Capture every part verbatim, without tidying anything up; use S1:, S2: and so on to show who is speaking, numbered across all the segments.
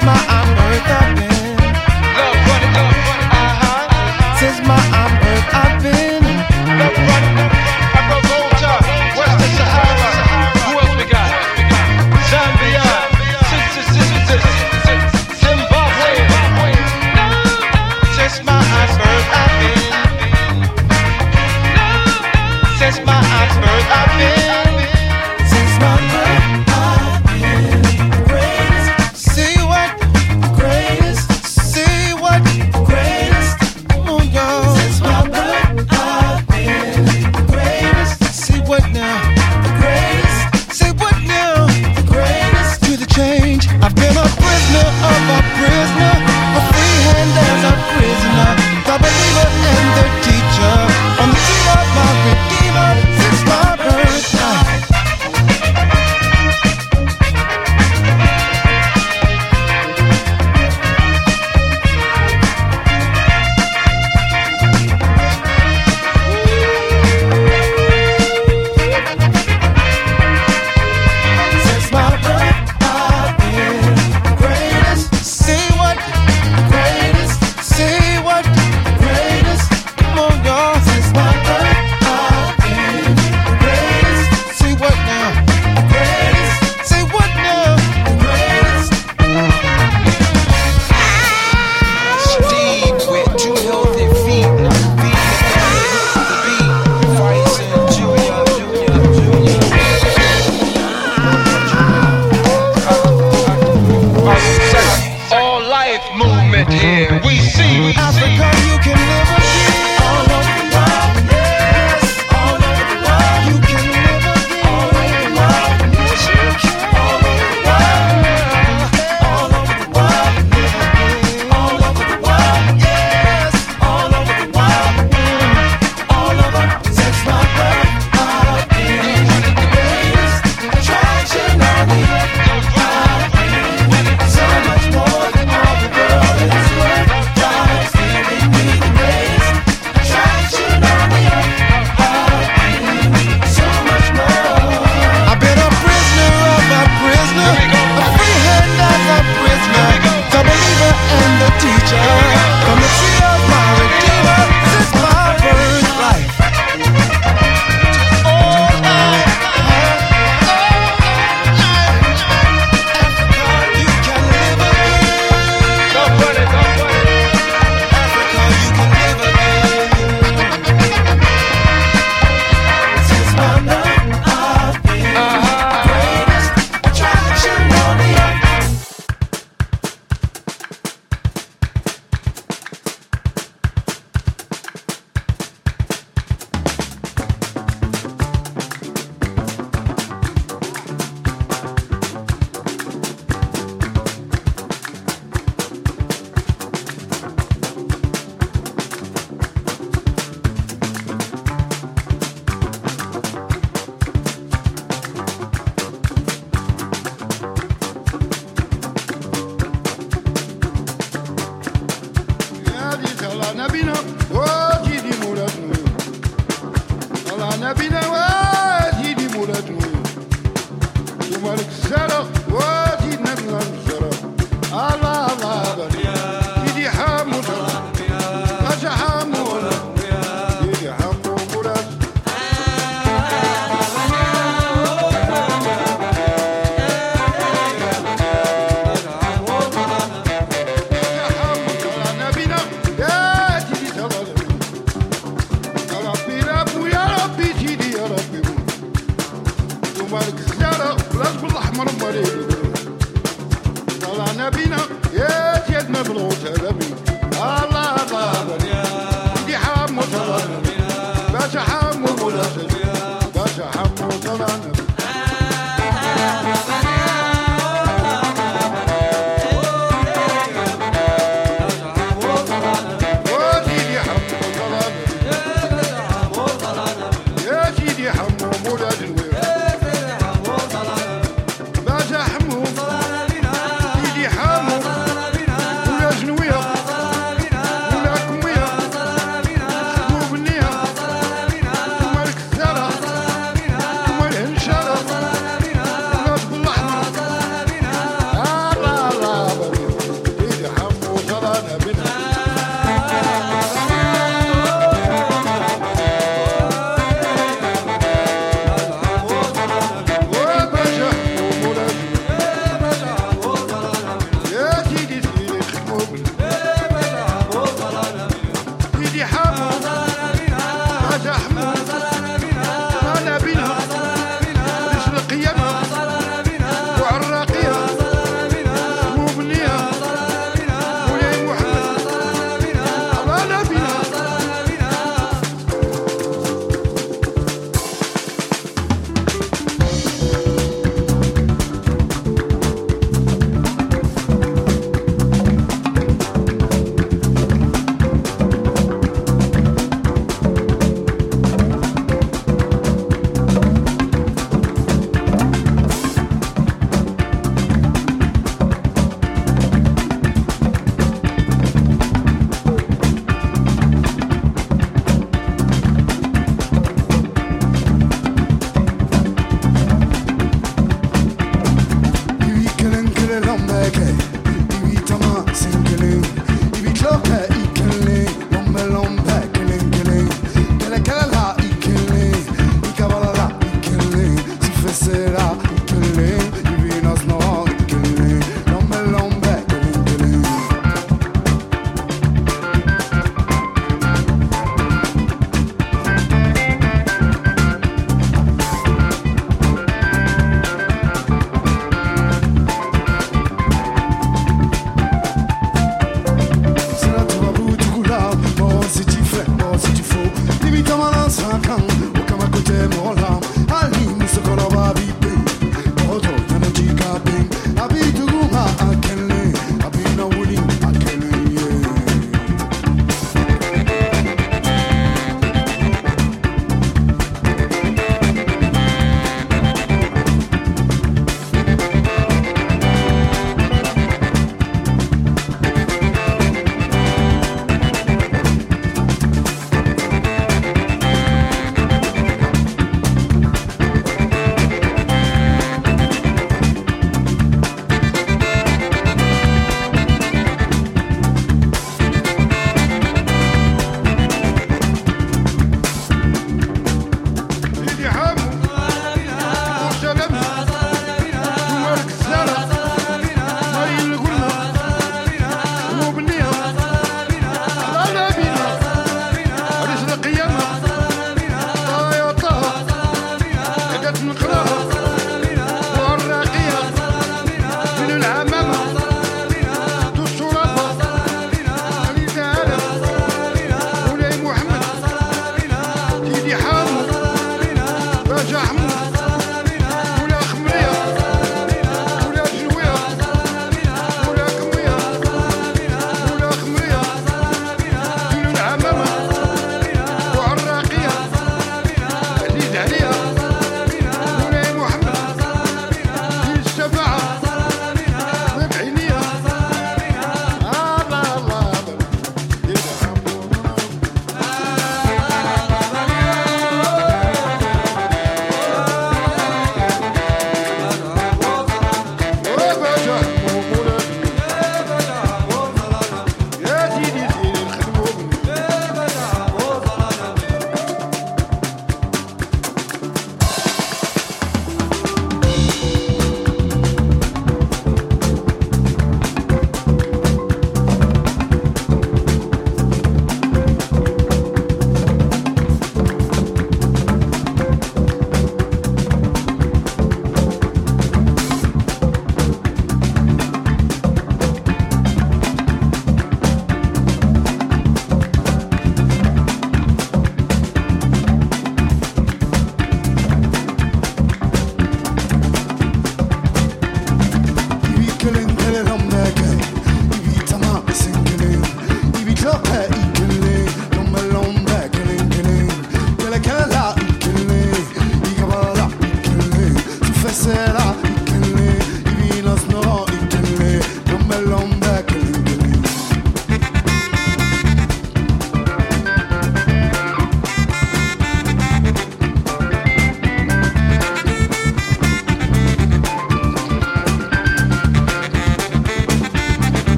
S1: my I'm birth I've been.
S2: Love running, love running, uh-huh.
S1: Since my I'm birth I've been.
S2: Love running, Afro-Volta, Western Sahara. Who else we got? Zambia, Zimbabwe.
S1: Since my I'm birth I've been. Since my I'm birth I've been. Since my birth I've been. Praise. See what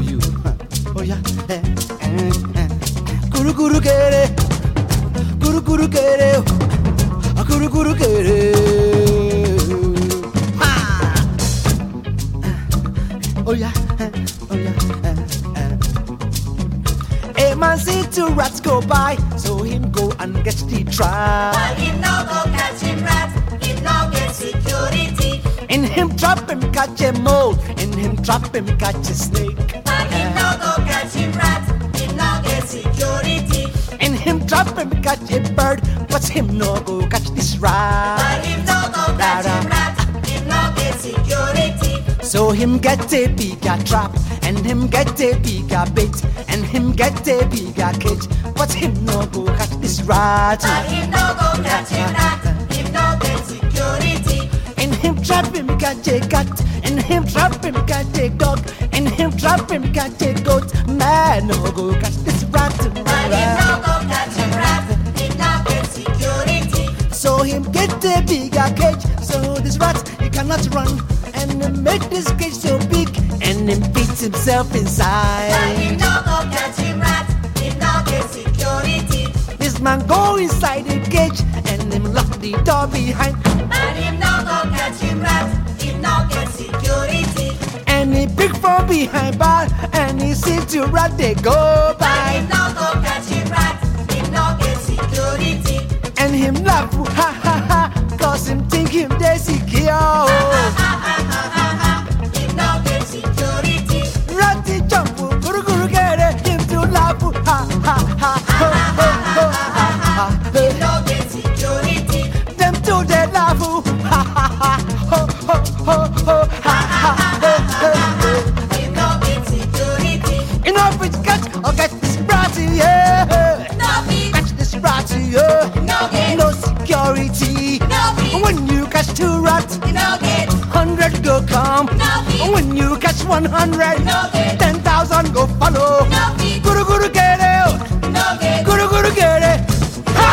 S3: you. Oh yeah, eh, eh, eh. Guru guru kere, guru guru kere, guru guru kere. Ha! Oh yeah, eh, oh yeah. Eh, eh. A man see two rats go by, so him go and get the trap.
S4: But him no go catch him rat, him no get security.
S3: In him trap him catch a mole, in him trap him catch a snake.
S4: But him no go catch him rat, him no get security.
S3: In him trap him catch a bird, but him no go catch this rat.
S4: But him no go catch him rat, him no get security.
S3: So him get a bigger trap, and him get a bigger bait, and him get a bigger cage, but him no go catch this rat.
S4: But him no go catch him rat, him no get security.
S3: In him trap him catch a cat, in him trap him catch a dog, in him trap him catch a goat. Man no go catch this rat.
S4: But him no go catch him rat, him no get security.
S3: So him get a bigger cage, so this rat he cannot run, and him make this cage so big, and him beats himself
S4: But
S3: inside.
S4: him no go catch him rat, him no get security.
S3: This man go inside the cage, and him lock the door behind,
S4: But him no go catch him rat, him no get security.
S3: and he pick from behind bar, and he see two rat they go
S4: But
S3: by,
S4: him no go catch him rat, him no get security.
S3: and him laugh ha ha ha, cause him think him they secure.
S4: Him no get security.
S3: Ratty jump, guru guru get it, him to laugh ha ha ha ho ho ho ha ha.
S4: Him no get security.
S3: Them two they laugh ha ha ha ho ho ho ho ha ha ho ho ho.
S4: Him no get security.
S3: You know if it's catch or get this ratty, yeah.
S4: No beat,
S3: Catch this ratty, yeah.
S4: no get,
S3: No security.
S4: no beat,
S3: When you catch two rats,
S4: no get,
S3: hundred go come.
S4: no beat,
S3: When you catch one hundred,
S4: no get,
S3: ten thousand go follow.
S4: no beat,
S3: Guru guru get it,
S4: no get,
S3: guru guru get it. Ha!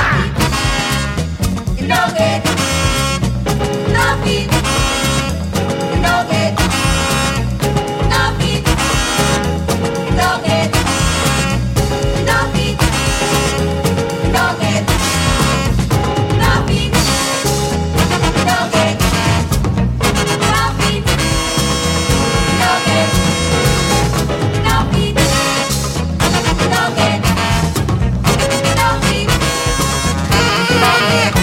S4: no get, no beat, no get, no beat, no get, no beat, no get, no beat, no get, no beat, no get, no beat, no get, no beat, no get.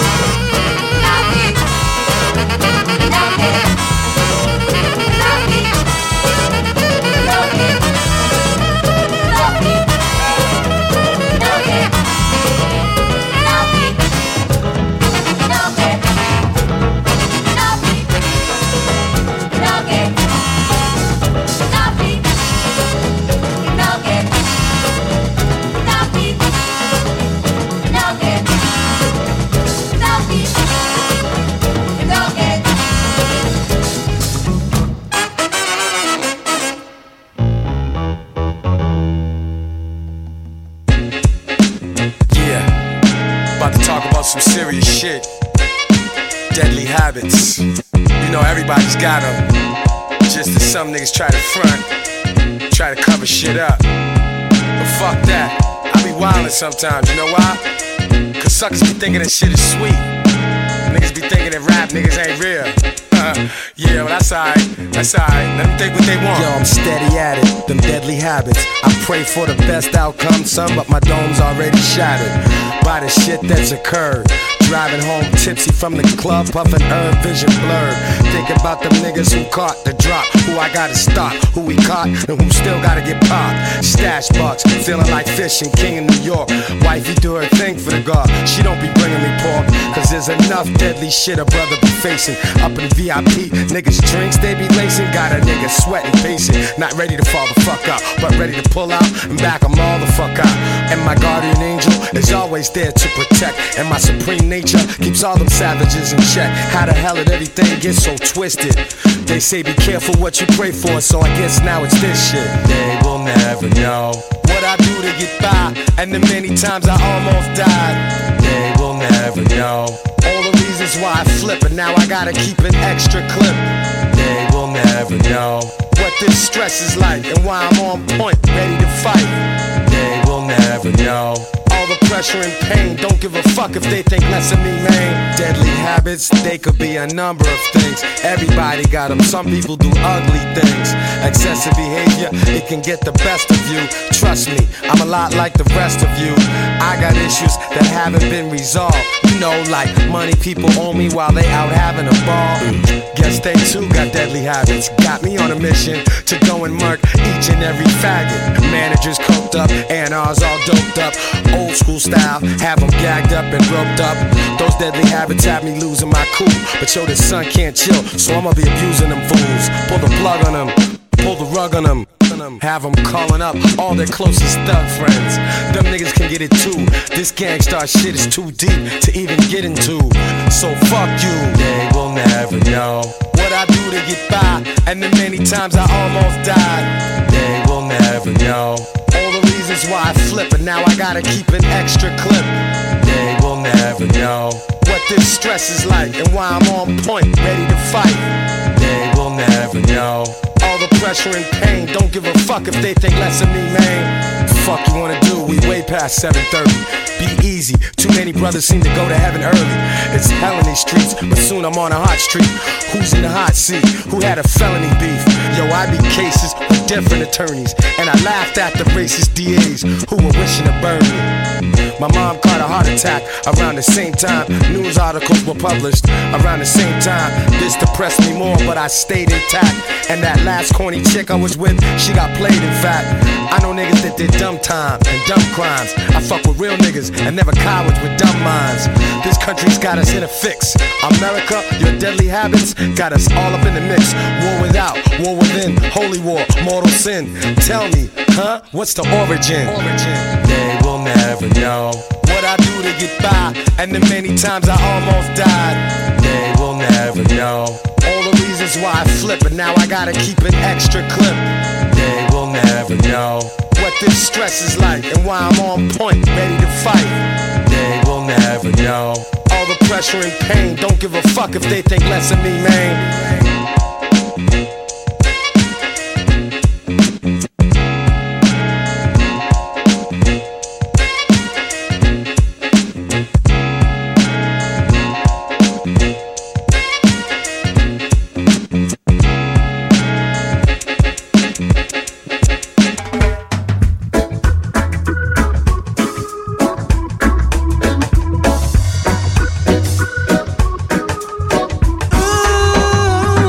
S5: Some serious shit. Deadly habits. You know everybody's got them. Just as some niggas try to front, try to cover shit up. But fuck that. I be wildin' sometimes, you know why? Cause suckers be thinking that shit is sweet. Niggas be thinking that rap niggas ain't real. Yeah, well that's alright, that's alright. Let them think what they want.
S6: Yo, I'm steady at it, them deadly habits. I pray for the best outcome, son, but my dome's already shattered by the shit that's occurred. Driving home tipsy from the club, puffin' herb, vision blurred. Thinking about them niggas who caught the drop, who I gotta stop, who we caught, and who still gotta get popped. Stash bucks, feeling like fishing, king in New York. Wifey do her thing for the guard, she don't be bringing me pork. Cause there's enough deadly shit a brother be facing. Up in V I P, niggas drinks they be lacing. Got a nigga sweating, pacing, not ready to fall the fuck out, but ready to pull out and back 'em all the fuck out. And my guardian angel is always there to protect, and my supreme nature keeps all them savages in check. How the hell did everything get so twisted? They say be careful what you pray for, so I guess now it's this shit.
S5: They will never know
S6: what I do to get by, and the many times I almost died.
S5: They will never know
S6: all the reasons why I flip, and now I gotta keep an extra clip.
S5: They will never know
S6: what this stress is like and why I'm on point, ready to fight. They will never know. All the pressure and pain, don't give a fuck if they think less of me, man. Deadly habits, they could be a number of things. Everybody got them, some people do ugly things. Excessive behavior, it can get the best of you. Trust me, I'm a lot like the rest of you. I got issues that haven't been resolved. You know, like money people owe me while they out having a ball. Guess they too got deadly habits. Got me on a mission to go and murk each and every faggot. Managers coked up, A and R's all doped up. Old school style, have them gagged up and roped up. Those deadly habits have me losing my cool. But yo, this son can't chill, so I'ma be abusing them fools. Pull the plug on them, pull the rug on them. Have them calling up all their closest thug friends. Them niggas can get it too. This gangstar shit is too deep to even get into. So fuck you, they will never know what I do to get by, and the many times I almost died. They will never know all the reasons why I flip, and now I gotta keep an extra clip. They will never know what this stress is like and why I'm on point, ready to fight. They will never know all the pressure and pain, don't give a fuck if they think less of me, man. Fuck you wanna do, we way past seven thirty. Be easy, too many brothers seem to go to heaven early. It's hell in these streets, but soon I'm on a hot street. Who's in the hot seat? Who had a felony beef? Yo, I beat cases with different attorneys, and I laughed at the racist D As who were wishing to burn me. My mom caught a heart attack around the same time news articles were published. Around the same time, this depressed me more, but I stayed intact. And that last corny chick I was with, she got played in fact. I know niggas that did dumb time and dumb crimes. I fuck with real niggas and never cowards with dumb minds. This country's got us in a fix. America, your deadly habits got us all up in the mix. War without, war within, holy war, mortal sin. Tell me, huh? What's the origin? Origin. They will never know what I do to get by, and the many times I almost died. They will never know all the reasons why I flip, and now I gotta keep an extra clip. They will never know what this stress is like and why I'm on point, ready to fight. They will never know all the pressure and pain, don't give a fuck if they think less of me, man.
S3: Ooh,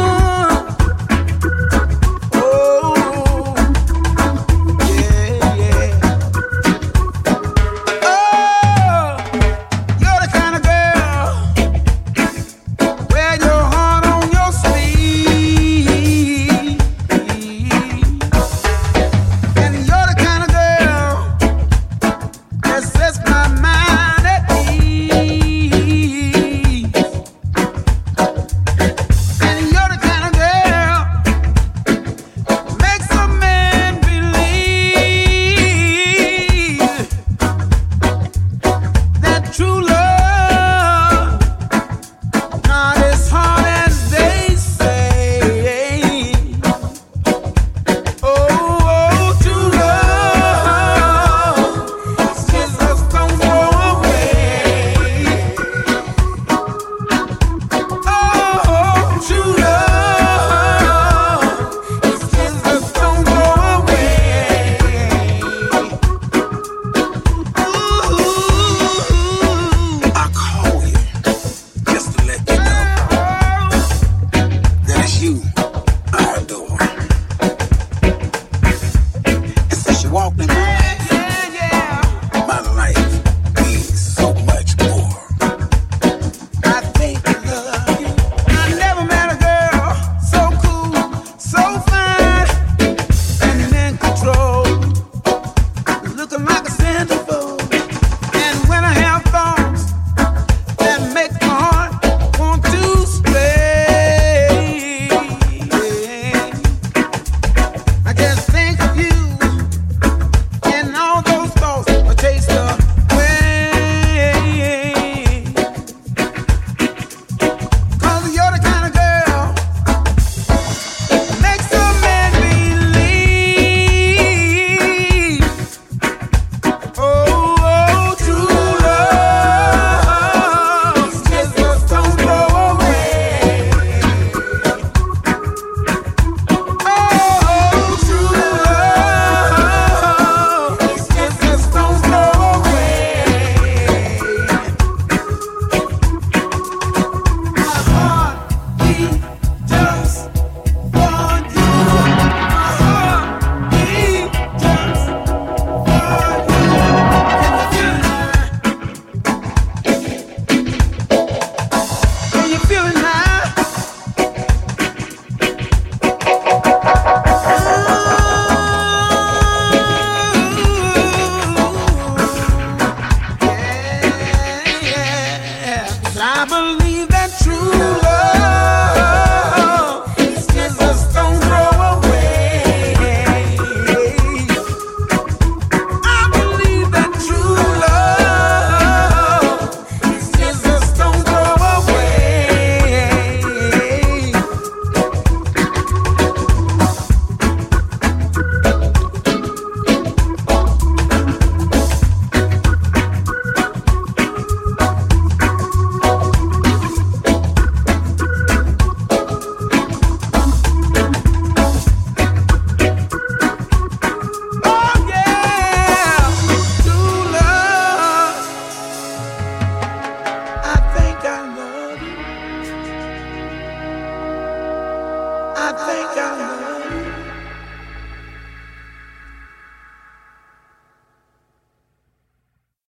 S3: down.